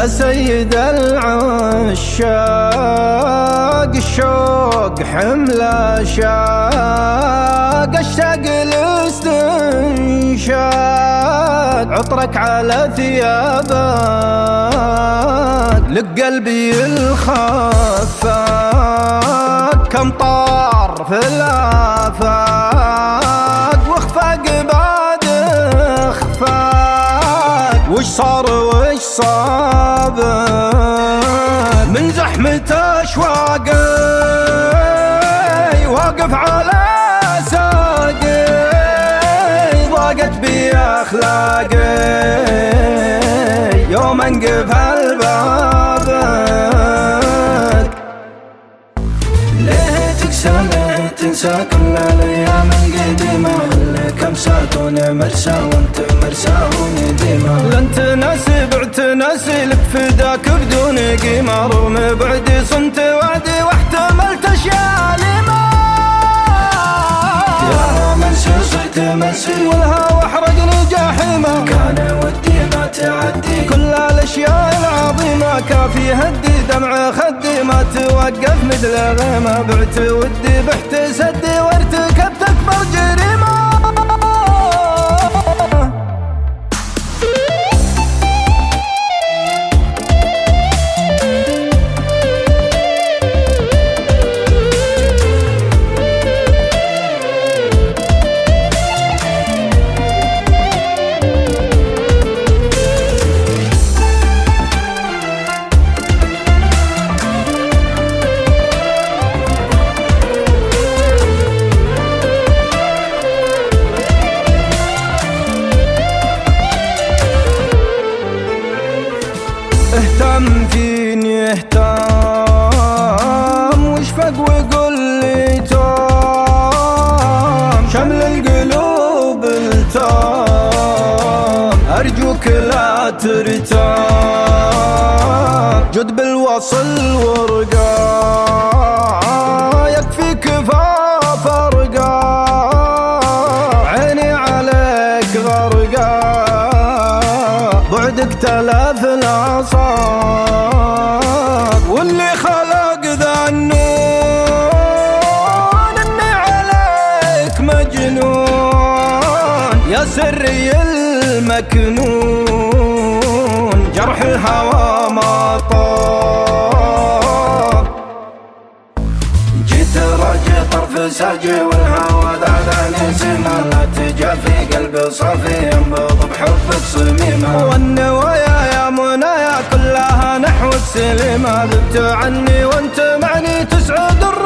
يا سيد العشاق الشوق حمل شاق اشتاق الاستنشاق عطرك على ثيابك لك قلبي الخفاق كم طار في الآفاق واخفاق بعد اخفاق وش صار وش صاب من زحمة أشواقي واقف على ساقي ضاقت بي أخلاقي يوم انقفل بابك ليه تقسى تنسى كل الأيام القديمة كم ساتون مرسى وانت مرسى ونديمة لن تنسي بعت نسي لك فداك بدون قيمة رغم بعدي صنت وعدي واحتملت اشياء لما يا منسي صرت منسي والهوى احرقني جحيمة كان ودي ما تعدي كل الاشياء العظيمة كافي هدي دمع خدي ما توقف مثل غيمة بعت ودي بحت سدي وارتكبت اكبر جريمة اهتم فيني اهتم واشفق وقل لي توم شمل القلوب التام ارجوك لا ترتام جد بالوصل ورقا يكفي كفاف ارقا عيني عليك غرقا بعدك تلاف الأعصاب واللي خلق ذا النون اني عليك مجنون يا سري المكنون جرح الهوى ما طاب جيت راجع طرف ساجي والهوى ذاذاني سما لا تجافي قلبي صافي ينبض بحبك صميمة والنوايا يا منايا كلها نحو السليمة ذبت عني وانت معني تسعد الرحمة